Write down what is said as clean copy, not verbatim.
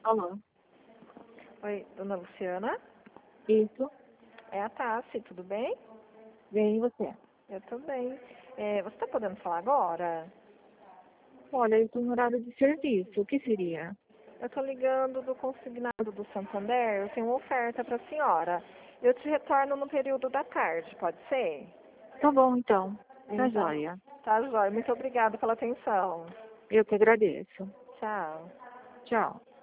Alô, Oi, dona Luciana? isso, É a Tassi, tudo bem? vem você. Eu tô bem. Você tá podendo falar agora? Olha, eu estou em horário de serviço, o que seria? Eu tô ligando do consignado do Santander, eu tenho uma oferta pra senhora. Eu te retorno no período da tarde, pode ser? Tá bom, então. Tá Então, joia. tá, jóia. Muito obrigada pela atenção. Eu que agradeço. Tchau. Tchau.